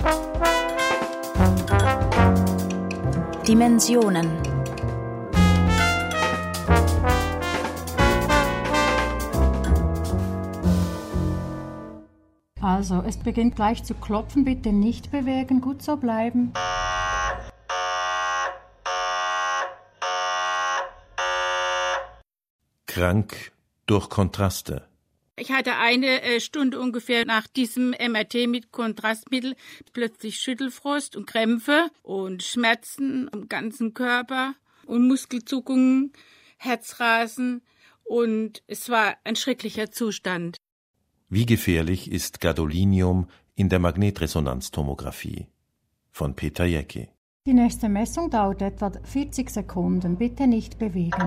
Dimensionen. Also, es beginnt gleich zu klopfen, bitte nicht bewegen, gut so bleiben. Krank durch Kontraste. Ich hatte eine Stunde ungefähr nach diesem MRT mit Kontrastmittel plötzlich Schüttelfrost und Krämpfe und Schmerzen am ganzen Körper und Muskelzuckungen, Herzrasen und es war ein schrecklicher Zustand. Wie gefährlich ist Gadolinium in der Magnetresonanztomographie? Von Peter Jäcki. Die nächste Messung dauert etwa 40 Sekunden, bitte nicht bewegen.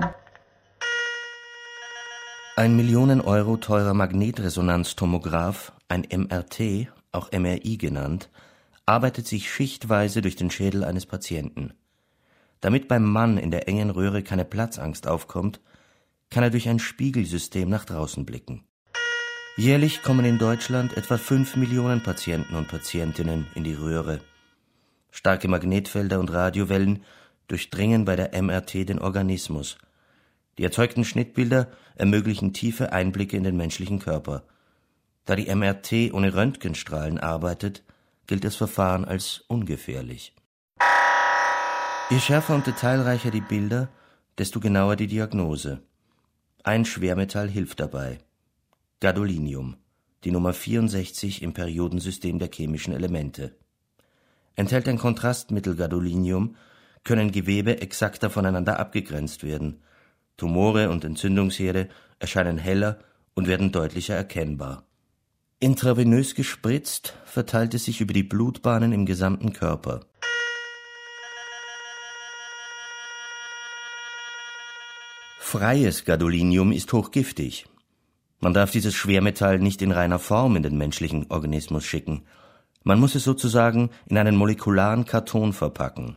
Ein Millionen-Euro teurer Magnetresonanztomograph, ein MRT, auch MRI genannt, arbeitet sich schichtweise durch den Schädel eines Patienten. Damit beim Mann in der engen Röhre keine Platzangst aufkommt, kann er durch ein Spiegelsystem nach draußen blicken. Jährlich kommen in Deutschland etwa 5 Millionen Patienten und Patientinnen in die Röhre. Starke Magnetfelder und Radiowellen durchdringen bei der MRT den Organismus. Die erzeugten Schnittbilder ermöglichen tiefe Einblicke in den menschlichen Körper. Da die MRT ohne Röntgenstrahlen arbeitet, gilt das Verfahren als ungefährlich. Je schärfer und detailreicher die Bilder, desto genauer die Diagnose. Ein Schwermetall hilft dabei. Gadolinium, die Nummer 64 im Periodensystem der chemischen Elemente. Enthält ein Kontrastmittel Gadolinium, können Gewebe exakter voneinander abgegrenzt werden. Tumore und Entzündungsherde erscheinen heller und werden deutlicher erkennbar. Intravenös gespritzt verteilt es sich über die Blutbahnen im gesamten Körper. Freies Gadolinium ist hochgiftig. Man darf dieses Schwermetall nicht in reiner Form in den menschlichen Organismus schicken. Man muss es sozusagen in einen molekularen Karton verpacken.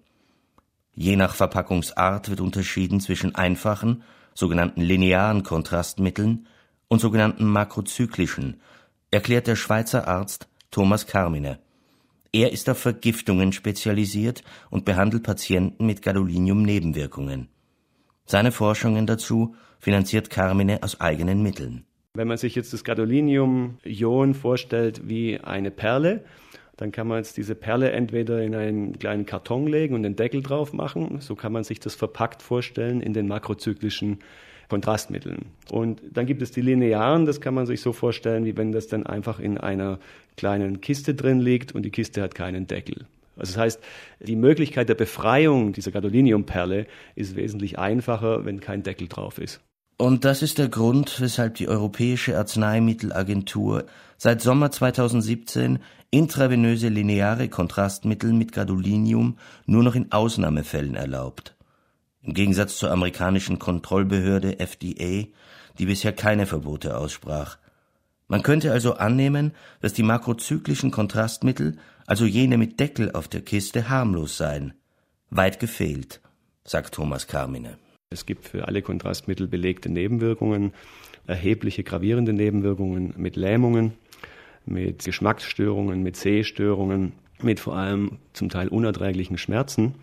Je nach Verpackungsart wird unterschieden zwischen einfachen, sogenannten linearen Kontrastmitteln und sogenannten makrozyklischen, erklärt der Schweizer Arzt Thomas Carmine. Er ist auf Vergiftungen spezialisiert und behandelt Patienten mit Gadolinium-Nebenwirkungen. Seine Forschungen dazu finanziert Carmine aus eigenen Mitteln. Wenn man sich jetzt das Gadolinium-Ion vorstellt wie eine Perle, dann kann man jetzt diese Perle entweder in einen kleinen Karton legen und den Deckel drauf machen. So kann man sich das verpackt vorstellen in den makrozyklischen Kontrastmitteln. Und dann gibt es die linearen, das kann man sich so vorstellen, wie wenn das dann einfach in einer kleinen Kiste drin liegt und die Kiste hat keinen Deckel. Also das heißt, die Möglichkeit der Befreiung dieser Gadoliniumperle ist wesentlich einfacher, wenn kein Deckel drauf ist. Und das ist der Grund, weshalb die Europäische Arzneimittelagentur seit Sommer 2017 intravenöse lineare Kontrastmittel mit Gadolinium nur noch in Ausnahmefällen erlaubt. Im Gegensatz zur amerikanischen Kontrollbehörde FDA, die bisher keine Verbote aussprach. Man könnte also annehmen, dass die makrozyklischen Kontrastmittel, also jene mit Deckel auf der Kiste, harmlos seien. Weit gefehlt, sagt Thomas Carmine. Es gibt für alle Kontrastmittel belegte Nebenwirkungen, erhebliche gravierende Nebenwirkungen mit Lähmungen, mit Geschmacksstörungen, mit Sehstörungen, mit vor allem zum Teil unerträglichen Schmerzen.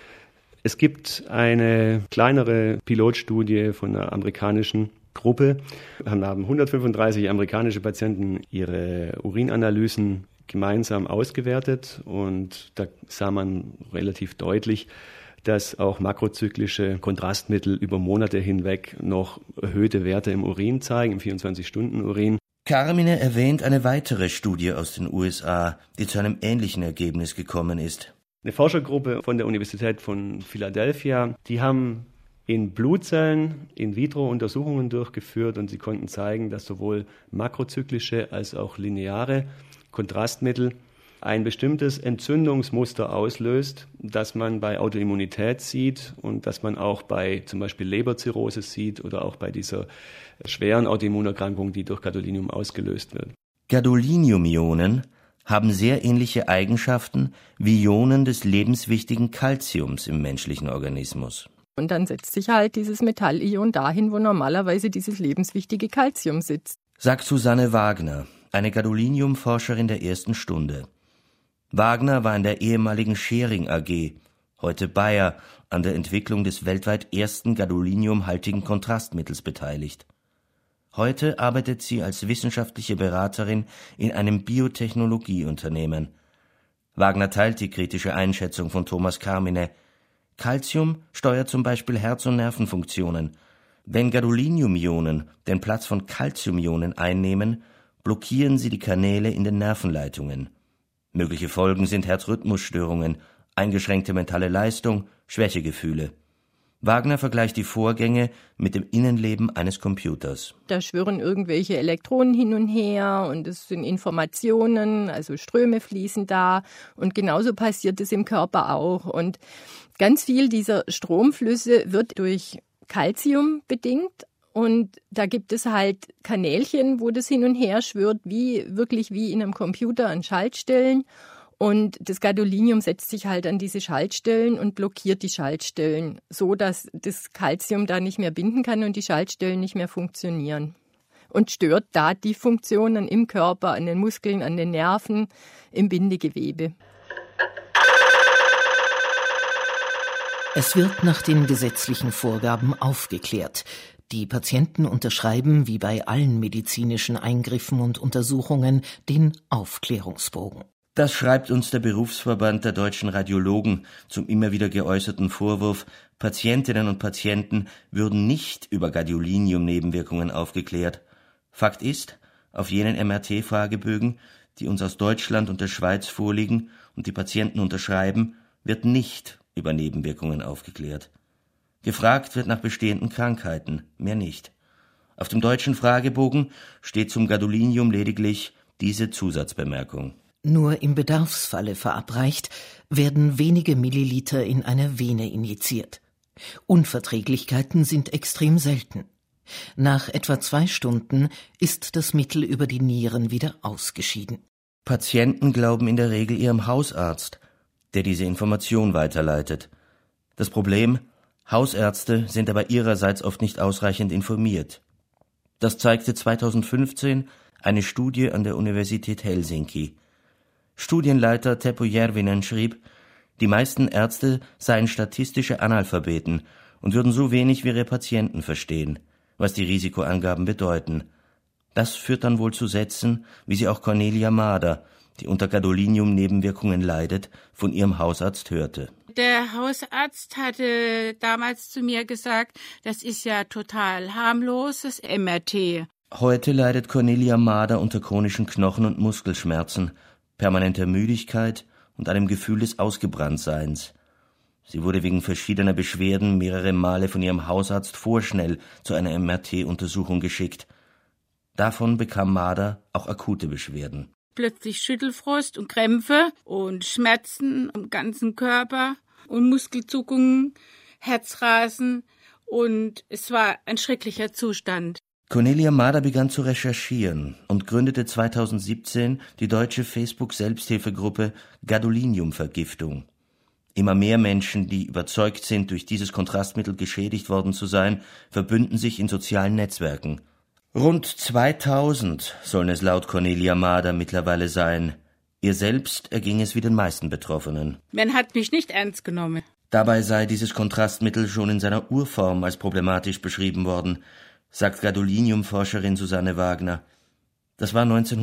Es gibt eine kleinere Pilotstudie von einer amerikanischen Gruppe. Haben 135 amerikanische Patienten ihre Urinanalysen gemeinsam ausgewertet und da sah man relativ deutlich, dass auch makrozyklische Kontrastmittel über Monate hinweg noch erhöhte Werte im Urin zeigen, im 24-Stunden-Urin. Carmine erwähnt eine weitere Studie aus den USA, die zu einem ähnlichen Ergebnis gekommen ist. Eine Forschergruppe von der Universität von Philadelphia, die haben in Blutzellen In-vitro-Untersuchungen durchgeführt und sie konnten zeigen, dass sowohl makrozyklische als auch lineare Kontrastmittel ein bestimmtes Entzündungsmuster auslöst, das man bei Autoimmunität sieht und das man auch bei zum Beispiel Leberzirrhose sieht oder auch bei dieser schweren Autoimmunerkrankung, die durch Gadolinium ausgelöst wird. Gadolinium-Ionen haben sehr ähnliche Eigenschaften wie Ionen des lebenswichtigen Calciums im menschlichen Organismus. Und dann setzt sich halt dieses Metallion dahin, wo normalerweise dieses lebenswichtige Calcium sitzt. Sagt Susanne Wagner, eine Gadolinium-Forscherin der ersten Stunde. Wagner war in der ehemaligen Schering AG, heute Bayer, an der Entwicklung des weltweit ersten gadoliniumhaltigen Kontrastmittels beteiligt. Heute arbeitet sie als wissenschaftliche Beraterin in einem Biotechnologieunternehmen. Wagner teilt die kritische Einschätzung von Thomas Carmine. Calcium steuert zum Beispiel Herz- und Nervenfunktionen. Wenn Gadolinium-Ionen den Platz von Calcium-Ionen einnehmen, blockieren sie die Kanäle in den Nervenleitungen. Mögliche Folgen sind Herzrhythmusstörungen, eingeschränkte mentale Leistung, Schwächegefühle. Wagner vergleicht die Vorgänge mit dem Innenleben eines Computers. Da schwirren irgendwelche Elektronen hin und her und es sind Informationen, also Ströme fließen da und genauso passiert es im Körper auch. Und ganz viel dieser Stromflüsse wird durch Calcium bedingt und da gibt es halt Kanälchen, wo das hin und her schwirrt, wirklich wie in einem Computer an Schaltstellen. Und das Gadolinium setzt sich halt an diese Schaltstellen und blockiert die Schaltstellen, so dass das Calcium da nicht mehr binden kann und die Schaltstellen nicht mehr funktionieren. Und stört da die Funktionen im Körper, an den Muskeln, an den Nerven, im Bindegewebe. Es wird nach den gesetzlichen Vorgaben aufgeklärt. Die Patienten unterschreiben, wie bei allen medizinischen Eingriffen und Untersuchungen, den Aufklärungsbogen. Das schreibt uns der Berufsverband der deutschen Radiologen zum immer wieder geäußerten Vorwurf, Patientinnen und Patienten würden nicht über Gadolinium-Nebenwirkungen aufgeklärt. Fakt ist, auf jenen MRT-Fragebögen, die uns aus Deutschland und der Schweiz vorliegen und die Patienten unterschreiben, wird nicht über Nebenwirkungen aufgeklärt. Gefragt wird nach bestehenden Krankheiten, mehr nicht. Auf dem deutschen Fragebogen steht zum Gadolinium lediglich diese Zusatzbemerkung. Nur im Bedarfsfalle verabreicht, werden wenige Milliliter in eine Vene injiziert. Unverträglichkeiten sind extrem selten. Nach etwa 2 Stunden ist das Mittel über die Nieren wieder ausgeschieden. Patienten glauben in der Regel ihrem Hausarzt, der diese Information weiterleitet. Das Problem: Hausärzte sind aber ihrerseits oft nicht ausreichend informiert. Das zeigte 2015 eine Studie an der Universität Helsinki. Studienleiter Teppo Järvinen schrieb, die meisten Ärzte seien statistische Analphabeten und würden so wenig wie ihre Patienten verstehen, was die Risikoangaben bedeuten. Das führt dann wohl zu Sätzen, wie sie auch Cornelia Mader, die unter Gadolinium-Nebenwirkungen leidet, von ihrem Hausarzt hörte. Der Hausarzt hatte damals zu mir gesagt, das ist ja total harmloses MRT. Heute leidet Cornelia Mader unter chronischen Knochen- und Muskelschmerzen, permanenter Müdigkeit und einem Gefühl des Ausgebranntseins. Sie wurde wegen verschiedener Beschwerden mehrere Male von ihrem Hausarzt vorschnell zu einer MRT-Untersuchung geschickt. Davon bekam Mader auch akute Beschwerden. Plötzlich Schüttelfrost und Krämpfe und Schmerzen am ganzen Körper und Muskelzuckungen, Herzrasen und es war ein schrecklicher Zustand. Cornelia Mader begann zu recherchieren und gründete 2017 die deutsche Facebook-Selbsthilfegruppe Gadoliniumvergiftung. Immer mehr Menschen, die überzeugt sind, durch dieses Kontrastmittel geschädigt worden zu sein, verbünden sich in sozialen Netzwerken. Rund 2000 sollen es laut Cornelia Mader mittlerweile sein. Ihr selbst erging es wie den meisten Betroffenen. Man hat mich nicht ernst genommen. Dabei sei dieses Kontrastmittel schon in seiner Urform als problematisch beschrieben worden, sagt Gadolinium-Forscherin Susanne Wagner. Das war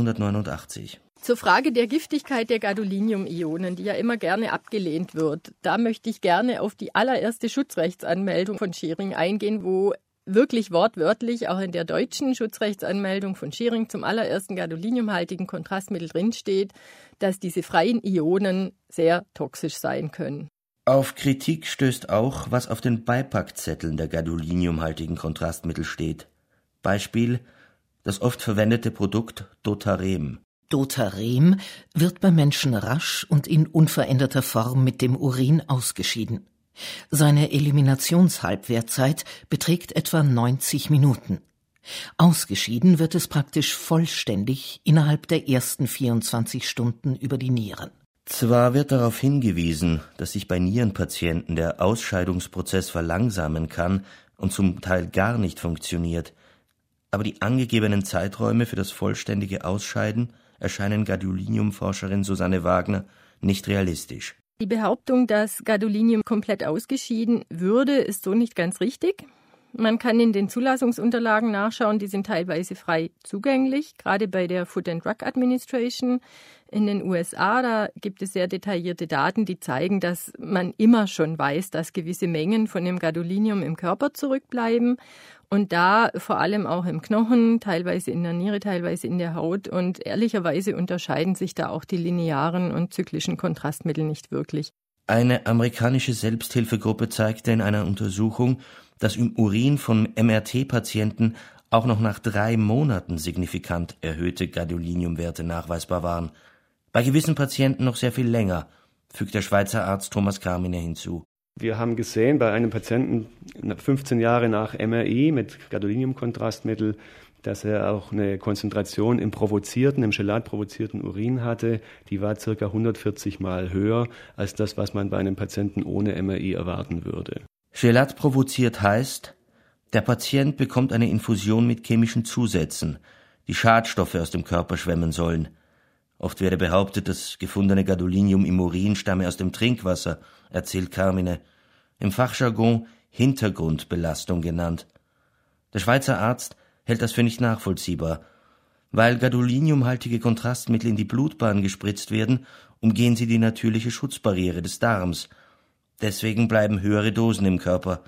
1989. Zur Frage der Giftigkeit der Gadolinium-Ionen, die ja immer gerne abgelehnt wird, da möchte ich gerne auf die allererste Schutzrechtsanmeldung von Schering eingehen, wo wirklich wortwörtlich auch in der deutschen Schutzrechtsanmeldung von Schering zum allerersten gadoliniumhaltigen Kontrastmittel drinsteht, dass diese freien Ionen sehr toxisch sein können. Auf Kritik stößt auch, was auf den Beipackzetteln der gadoliniumhaltigen Kontrastmittel steht. Beispiel: das oft verwendete Produkt Dotarem. Dotarem wird bei Menschen rasch und in unveränderter Form mit dem Urin ausgeschieden. Seine Eliminationshalbwertzeit beträgt etwa 90 Minuten. Ausgeschieden wird es praktisch vollständig innerhalb der ersten 24 Stunden über die Nieren. Zwar wird darauf hingewiesen, dass sich bei Nierenpatienten der Ausscheidungsprozess verlangsamen kann und zum Teil gar nicht funktioniert, aber die angegebenen Zeiträume für das vollständige Ausscheiden erscheinen Gadolinium-Forscherin Susanne Wagner nicht realistisch. Die Behauptung, dass Gadolinium komplett ausgeschieden würde, ist so nicht ganz richtig. Man kann in den Zulassungsunterlagen nachschauen, die sind teilweise frei zugänglich, gerade bei der Food and Drug Administration in den USA. Da gibt es sehr detaillierte Daten, die zeigen, dass man immer schon weiß, dass gewisse Mengen von dem Gadolinium im Körper zurückbleiben und da vor allem auch im Knochen, teilweise in der Niere, teilweise in der Haut. Und ehrlicherweise unterscheiden sich da auch die linearen und zyklischen Kontrastmittel nicht wirklich. Eine amerikanische Selbsthilfegruppe zeigte in einer Untersuchung, dass im Urin von MRT-Patienten auch noch nach 3 Monaten signifikant erhöhte Gadoliniumwerte nachweisbar waren. Bei gewissen Patienten noch sehr viel länger, fügt der Schweizer Arzt Thomas Carmine hinzu. Wir haben gesehen, bei einem Patienten 15 Jahre nach MRI mit Gadoliniumkontrastmittel, dass er auch eine Konzentration im Chelat-provozierten Urin hatte, die war ca. 140 Mal höher als das, was man bei einem Patienten ohne MRI erwarten würde. Chelat provoziert heißt, der Patient bekommt eine Infusion mit chemischen Zusätzen, die Schadstoffe aus dem Körper schwemmen sollen. Oft werde behauptet, das gefundene Gadolinium im Urin stamme aus dem Trinkwasser, erzählt Carmine, im Fachjargon Hintergrundbelastung genannt. Der Schweizer Arzt hält das für nicht nachvollziehbar. Weil gadoliniumhaltige Kontrastmittel in die Blutbahn gespritzt werden, umgehen sie die natürliche Schutzbarriere des Darms. Deswegen bleiben höhere Dosen im Körper.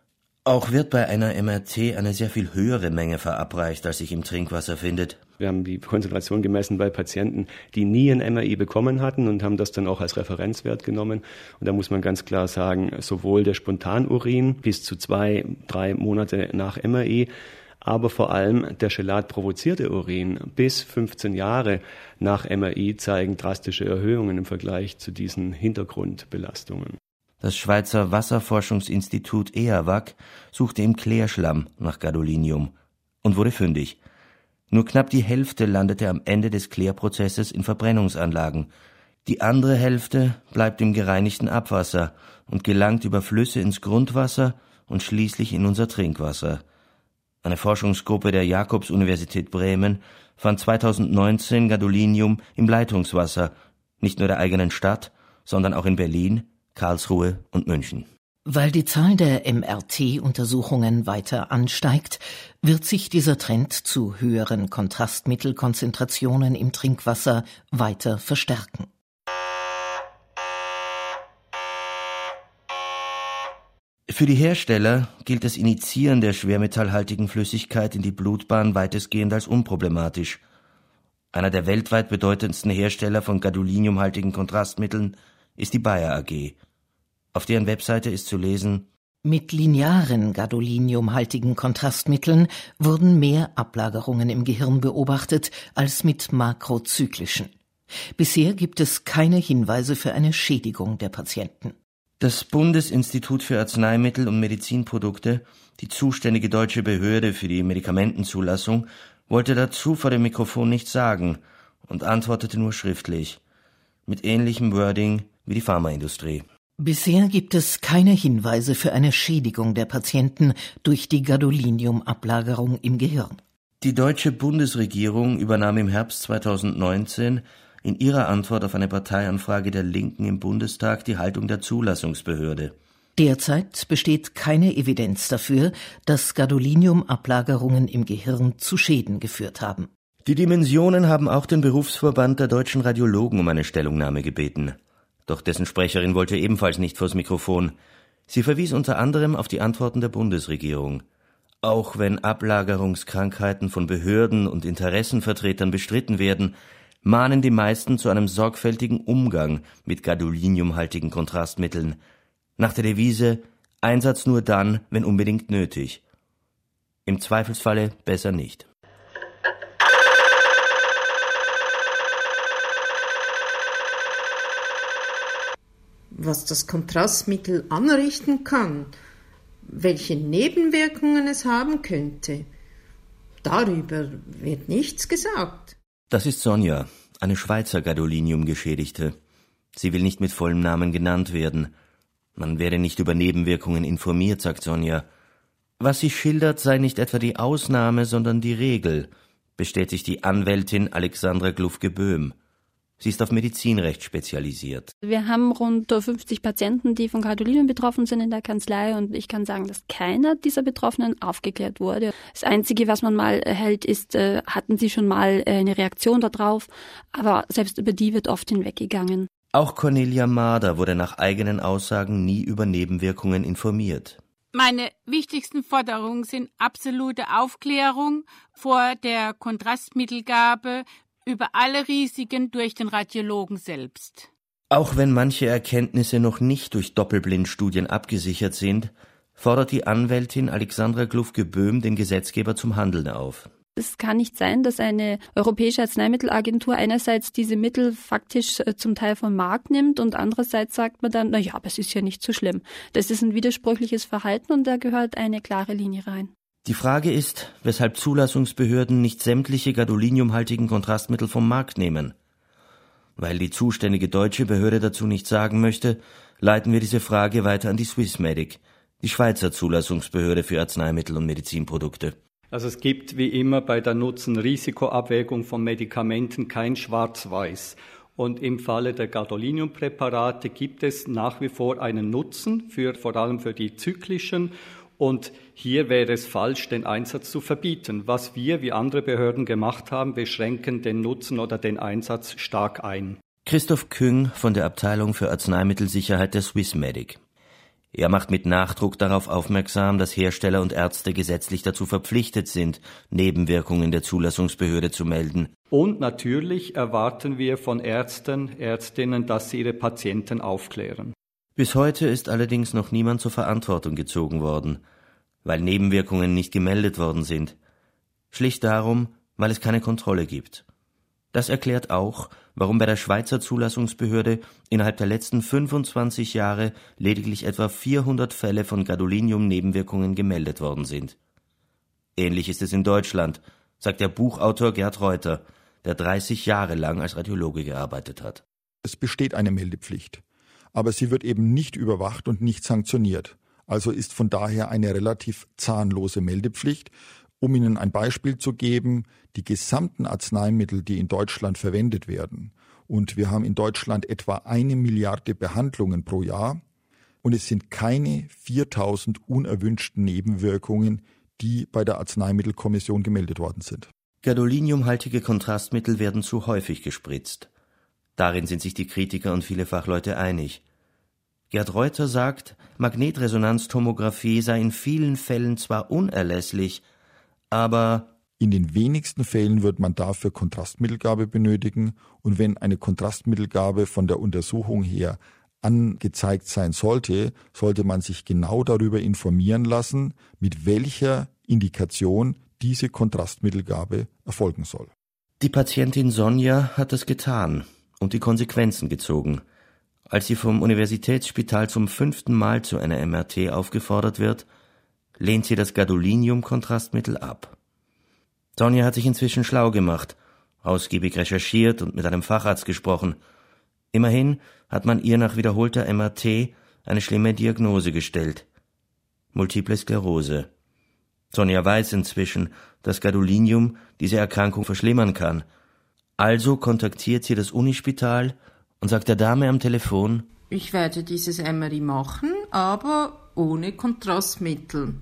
Auch wird bei einer MRT eine sehr viel höhere Menge verabreicht, als sich im Trinkwasser findet. Wir haben die Konzentration gemessen bei Patienten, die nie ein MRI bekommen hatten und haben das dann auch als Referenzwert genommen. Und da muss man ganz klar sagen, sowohl der Spontanurin bis zu 2-3 Monate nach MRI, aber vor allem der Chelat-provozierte Urin bis 15 Jahre nach MRI zeigen drastische Erhöhungen im Vergleich zu diesen Hintergrundbelastungen. Das Schweizer Wasserforschungsinstitut EAWAG suchte im Klärschlamm nach Gadolinium und wurde fündig. Nur knapp die Hälfte landete am Ende des Klärprozesses in Verbrennungsanlagen. Die andere Hälfte bleibt im gereinigten Abwasser und gelangt über Flüsse ins Grundwasser und schließlich in unser Trinkwasser. Eine Forschungsgruppe der Jakobs-Universität Bremen fand 2019 Gadolinium im Leitungswasser, nicht nur der eigenen Stadt, sondern auch in Berlin, Karlsruhe und München. Weil die Zahl der MRT-Untersuchungen weiter ansteigt, wird sich dieser Trend zu höheren Kontrastmittelkonzentrationen im Trinkwasser weiter verstärken. Für die Hersteller gilt das Injizieren der schwermetallhaltigen Flüssigkeit in die Blutbahn weitestgehend als unproblematisch. Einer der weltweit bedeutendsten Hersteller von gadoliniumhaltigen Kontrastmitteln ist die Bayer AG. Auf deren Webseite ist zu lesen: Mit linearen gadoliniumhaltigen Kontrastmitteln wurden mehr Ablagerungen im Gehirn beobachtet als mit makrozyklischen. Bisher gibt es keine Hinweise für eine Schädigung der Patienten. Das Bundesinstitut für Arzneimittel und Medizinprodukte, die zuständige deutsche Behörde für die Medikamentenzulassung, wollte dazu vor dem Mikrofon nichts sagen und antwortete nur schriftlich, mit ähnlichem Wording wie die Pharmaindustrie. Bisher gibt es keine Hinweise für eine Schädigung der Patienten durch die Gadoliniumablagerung im Gehirn. Die deutsche Bundesregierung übernahm im Herbst 2019 in ihrer Antwort auf eine Parteianfrage der Linken im Bundestag die Haltung der Zulassungsbehörde. Derzeit besteht keine Evidenz dafür, dass Gadoliniumablagerungen im Gehirn zu Schäden geführt haben. Die Dimensionen haben auch den Berufsverband der deutschen Radiologen um eine Stellungnahme gebeten. Doch dessen Sprecherin wollte ebenfalls nicht vors Mikrofon. Sie verwies unter anderem auf die Antworten der Bundesregierung. Auch wenn Ablagerungskrankheiten von Behörden und Interessenvertretern bestritten werden, mahnen die meisten zu einem sorgfältigen Umgang mit gadoliniumhaltigen Kontrastmitteln. Nach der Devise: Einsatz nur dann, wenn unbedingt nötig. Im Zweifelsfalle besser nicht. Was das Kontrastmittel anrichten kann, welche Nebenwirkungen es haben könnte, darüber wird nichts gesagt. Das ist Sonja, eine Schweizer Gadolinium-Geschädigte. Sie will nicht mit vollem Namen genannt werden. Man werde nicht über Nebenwirkungen informiert, sagt Sonja. Was sie schildert, sei nicht etwa die Ausnahme, sondern die Regel, bestätigt die Anwältin Alexandra Glufke-Böhm. Sie ist auf Medizinrecht spezialisiert. Wir haben rund 50 Patienten, die von Gadolinium betroffen sind in der Kanzlei, und ich kann sagen, dass keiner dieser Betroffenen aufgeklärt wurde. Das Einzige, was man mal erhält, ist, hatten sie schon mal eine Reaktion darauf, aber selbst über die wird oft hinweggegangen. Auch Cornelia Mader wurde nach eigenen Aussagen nie über Nebenwirkungen informiert. Meine wichtigsten Forderungen sind absolute Aufklärung vor der Kontrastmittelgabe über alle Risiken durch den Radiologen selbst. Auch wenn manche Erkenntnisse noch nicht durch Doppelblindstudien abgesichert sind, fordert die Anwältin Alexandra Glufke-Böhm den Gesetzgeber zum Handeln auf. Es kann nicht sein, dass eine europäische Arzneimittelagentur einerseits diese Mittel faktisch zum Teil vom Markt nimmt und andererseits sagt man dann, na ja, aber es ist ja nicht so schlimm. Das ist ein widersprüchliches Verhalten und da gehört eine klare Linie rein. Die Frage ist, weshalb Zulassungsbehörden nicht sämtliche gadoliniumhaltigen Kontrastmittel vom Markt nehmen. Weil die zuständige deutsche Behörde dazu nichts sagen möchte, leiten wir diese Frage weiter an die Swissmedic, die Schweizer Zulassungsbehörde für Arzneimittel und Medizinprodukte. Also es gibt wie immer bei der Nutzen-Risiko-Abwägung von Medikamenten kein Schwarz-Weiß. Und im Falle der Gadoliniumpräparate gibt es nach wie vor einen Nutzen, vor allem für die zyklischen. Und hier wäre es falsch, den Einsatz zu verbieten. Was wir, wie andere Behörden gemacht haben, beschränken den Nutzen oder den Einsatz stark ein. Christoph Küng von der Abteilung für Arzneimittelsicherheit der Swissmedic. Er macht mit Nachdruck darauf aufmerksam, dass Hersteller und Ärzte gesetzlich dazu verpflichtet sind, Nebenwirkungen der Zulassungsbehörde zu melden. Und natürlich erwarten wir von Ärzten, Ärztinnen, dass sie ihre Patienten aufklären. Bis heute ist allerdings noch niemand zur Verantwortung gezogen worden, weil Nebenwirkungen nicht gemeldet worden sind. Schlicht darum, weil es keine Kontrolle gibt. Das erklärt auch, warum bei der Schweizer Zulassungsbehörde innerhalb der letzten 25 Jahre lediglich etwa 400 Fälle von Gadolinium-Nebenwirkungen gemeldet worden sind. Ähnlich ist es in Deutschland, sagt der Buchautor Gerd Reuter, der 30 Jahre lang als Radiologe gearbeitet hat. Es besteht eine Meldepflicht, aber sie wird eben nicht überwacht und nicht sanktioniert. Also ist von daher eine relativ zahnlose Meldepflicht. Um Ihnen ein Beispiel zu geben, die gesamten Arzneimittel, die in Deutschland verwendet werden, und wir haben in Deutschland etwa 1 Milliarde Behandlungen pro Jahr, und es sind keine 4000 unerwünschten Nebenwirkungen, die bei der Arzneimittelkommission gemeldet worden sind. Gadoliniumhaltige Kontrastmittel werden zu häufig gespritzt. Darin sind sich die Kritiker und viele Fachleute einig. Gerd Reuter sagt, Magnetresonanztomographie sei in vielen Fällen zwar unerlässlich, aber in den wenigsten Fällen wird man dafür Kontrastmittelgabe benötigen, und wenn eine Kontrastmittelgabe von der Untersuchung her angezeigt sein sollte, sollte man sich genau darüber informieren lassen, mit welcher Indikation diese Kontrastmittelgabe erfolgen soll. Die Patientin Sonja hat das getan und die Konsequenzen gezogen. Als sie vom Universitätsspital zum 5. Mal zu einer MRT aufgefordert wird, lehnt sie das Gadolinium-Kontrastmittel ab. Sonja hat sich inzwischen schlau gemacht, ausgiebig recherchiert und mit einem Facharzt gesprochen. Immerhin hat man ihr nach wiederholter MRT eine schlimme Diagnose gestellt: Multiple Sklerose. Sonja weiß inzwischen, dass Gadolinium diese Erkrankung verschlimmern kann. Also kontaktiert sie das Unispital und sagt der Dame am Telefon: Ich werde dieses MRI machen, aber ohne Kontrastmittel.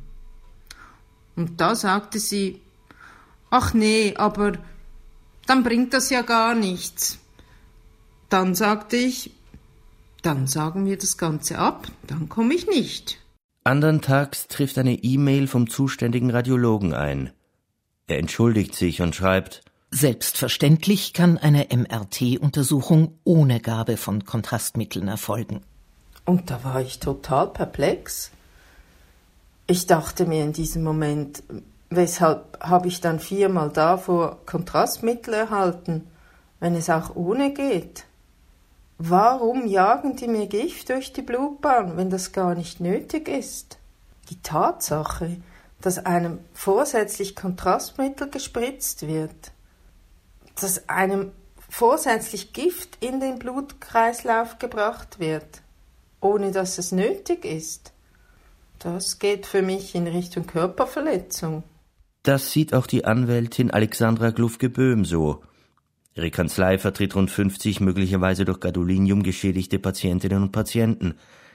Und da sagte sie: Ach nee, aber dann bringt das ja gar nichts. Dann sagte ich: Dann sagen wir das Ganze ab, dann komme ich nicht. Andern Tags trifft eine E-Mail vom zuständigen Radiologen ein. Er entschuldigt sich und schreibt: Selbstverständlich kann eine MRT-Untersuchung ohne Gabe von Kontrastmitteln erfolgen. Und da war ich total perplex. Ich dachte mir in diesem Moment, weshalb habe ich dann 4-mal davor Kontrastmittel erhalten, wenn es auch ohne geht? Warum jagen die mir Gift durch die Blutbahn, wenn das gar nicht nötig ist? Die Tatsache, dass einem vorsätzlich Kontrastmittel gespritzt wird, dass einem vorsätzlich Gift in den Blutkreislauf gebracht wird, ohne dass es nötig ist, das geht für mich in Richtung Körperverletzung. Das sieht auch die Anwältin Alexandra Glufke-Böhm so. Ihre Kanzlei vertritt rund 50 möglicherweise durch Gadolinium geschädigte Patientinnen und Patienten.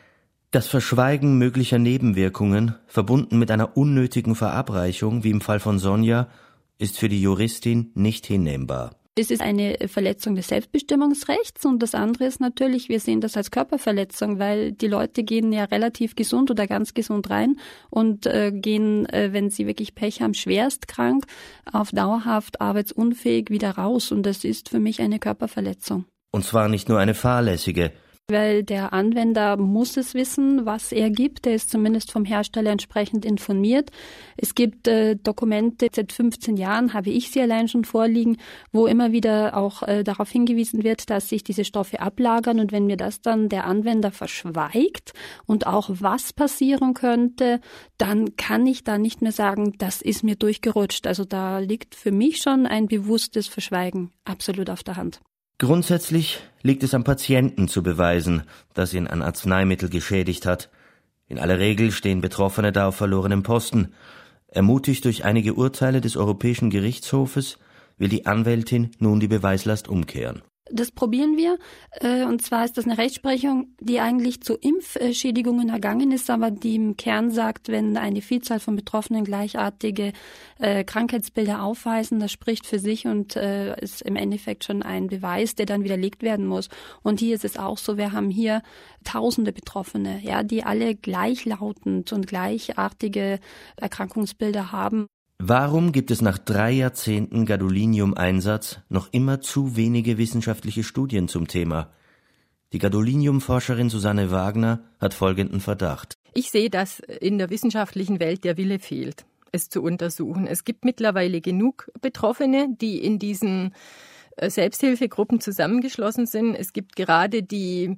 Das Verschweigen möglicher Nebenwirkungen, verbunden mit einer unnötigen Verabreichung, wie im Fall von Sonja, ist für die Juristin nicht hinnehmbar. Es ist eine Verletzung des Selbstbestimmungsrechts und das andere ist natürlich, wir sehen das als Körperverletzung, weil die Leute gehen ja relativ gesund oder ganz gesund rein und gehen, wenn sie wirklich Pech haben, schwerst krank, auf dauerhaft arbeitsunfähig wieder raus und das ist für mich eine Körperverletzung. Und zwar nicht nur eine fahrlässige. Weil der Anwender muss es wissen, was er gibt. Der ist zumindest vom Hersteller entsprechend informiert. Es gibt Dokumente, seit 15 Jahren habe ich sie allein schon vorliegen, wo immer wieder auch darauf hingewiesen wird, dass sich diese Stoffe ablagern. Und wenn mir das dann der Anwender verschweigt und auch was passieren könnte, dann kann ich da nicht mehr sagen, das ist mir durchgerutscht. Also da liegt für mich schon ein bewusstes Verschweigen absolut auf der Hand. Grundsätzlich liegt es am Patienten zu beweisen, dass ihn ein Arzneimittel geschädigt hat. In aller Regel stehen Betroffene da auf verlorenem Posten. Ermutigt durch einige Urteile des Europäischen Gerichtshofes will die Anwältin nun die Beweislast umkehren. Das probieren wir. Und zwar ist das eine Rechtsprechung, die eigentlich zu Impfschädigungen ergangen ist, aber die im Kern sagt, wenn eine Vielzahl von Betroffenen gleichartige Krankheitsbilder aufweisen, das spricht für sich und ist im Endeffekt schon ein Beweis, der dann widerlegt werden muss. Und hier ist es auch so, wir haben hier tausende Betroffene, ja, die alle gleichlautend und gleichartige Erkrankungsbilder haben. Warum gibt es nach 3 Jahrzehnten Gadolinium-Einsatz noch immer zu wenige wissenschaftliche Studien zum Thema? Die Gadolinium-Forscherin Susanne Wagner hat folgenden Verdacht. Ich sehe, dass in der wissenschaftlichen Welt der Wille fehlt, es zu untersuchen. Es gibt mittlerweile genug Betroffene, die in diesen Selbsthilfegruppen zusammengeschlossen sind. Es gibt gerade die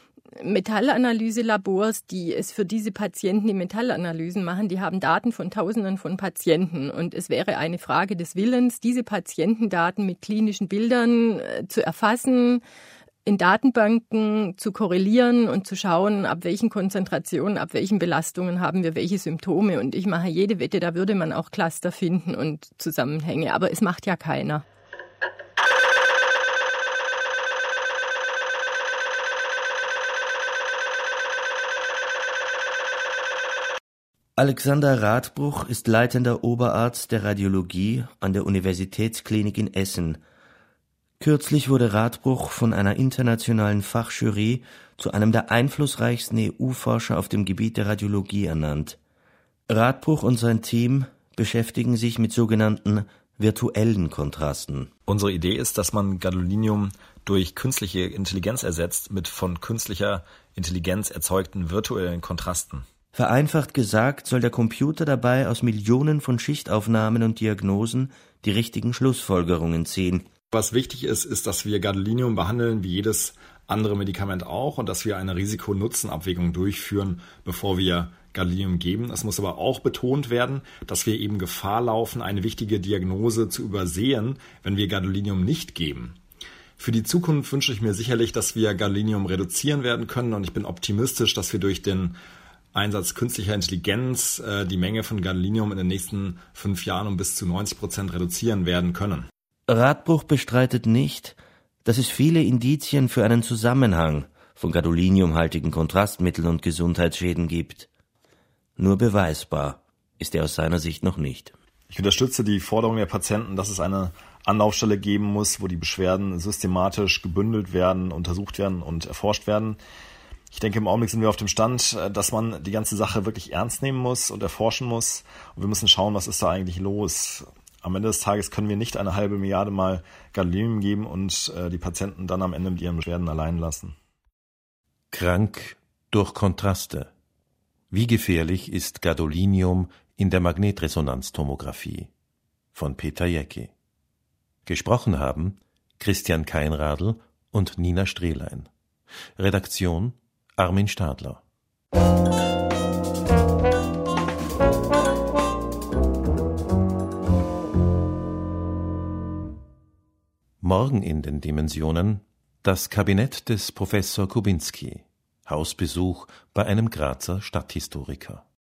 Metallanalyselabors, die es für diese Patienten, die Metallanalysen machen, die haben Daten von Tausenden von Patienten. Und es wäre eine Frage des Willens, diese Patientendaten mit klinischen Bildern zu erfassen, in Datenbanken zu korrelieren und zu schauen, ab welchen Konzentrationen, ab welchen Belastungen haben wir welche Symptome. Und ich mache jede Wette, da würde man auch Cluster finden und Zusammenhänge. Aber es macht ja keiner. Alexander Radbruch ist leitender Oberarzt der Radiologie an der Universitätsklinik in Essen. Kürzlich wurde Radbruch von einer internationalen Fachjury zu einem der einflussreichsten EU-Forscher auf dem Gebiet der Radiologie ernannt. Radbruch und sein Team beschäftigen sich mit sogenannten virtuellen Kontrasten. Unsere Idee ist, dass man Gadolinium durch künstliche Intelligenz ersetzt mit von künstlicher Intelligenz erzeugten virtuellen Kontrasten. Vereinfacht gesagt soll der Computer dabei aus Millionen von Schichtaufnahmen und Diagnosen die richtigen Schlussfolgerungen ziehen. Was wichtig ist, ist, dass wir Gadolinium behandeln wie jedes andere Medikament auch und dass wir eine Risiko-Nutzen-Abwägung durchführen, bevor wir Gadolinium geben. Es muss aber auch betont werden, dass wir eben Gefahr laufen, eine wichtige Diagnose zu übersehen, wenn wir Gadolinium nicht geben. Für die Zukunft wünsche ich mir sicherlich, dass wir Gadolinium reduzieren werden können und ich bin optimistisch, dass wir durch den Einsatz künstlicher Intelligenz die Menge von Gadolinium in den nächsten 5 Jahren um bis zu 90% reduzieren werden können. Radbruch bestreitet nicht, dass es viele Indizien für einen Zusammenhang von gadoliniumhaltigen Kontrastmitteln und Gesundheitsschäden gibt. Nur beweisbar ist er aus seiner Sicht noch nicht. Ich unterstütze die Forderung der Patienten, dass es eine Anlaufstelle geben muss, wo die Beschwerden systematisch gebündelt werden, untersucht werden und erforscht werden. Ich denke, im Augenblick sind wir auf dem Stand, dass man die ganze Sache wirklich ernst nehmen muss und erforschen muss. Und wir müssen schauen, was ist da eigentlich los. Am Ende des Tages können wir nicht eine halbe Milliarde Mal Gadolinium geben und die Patienten dann am Ende mit ihren Beschwerden allein lassen. Krank durch Kontraste. Wie gefährlich ist Gadolinium in der Magnetresonanztomographie? Von Peter Jäcki. Gesprochen haben Christian Keinradl und Nina Strehlein. Redaktion Armin Stadler. Morgen in den Dimensionen das Kabinett des Professor Kubinski. Hausbesuch bei einem Grazer Stadthistoriker.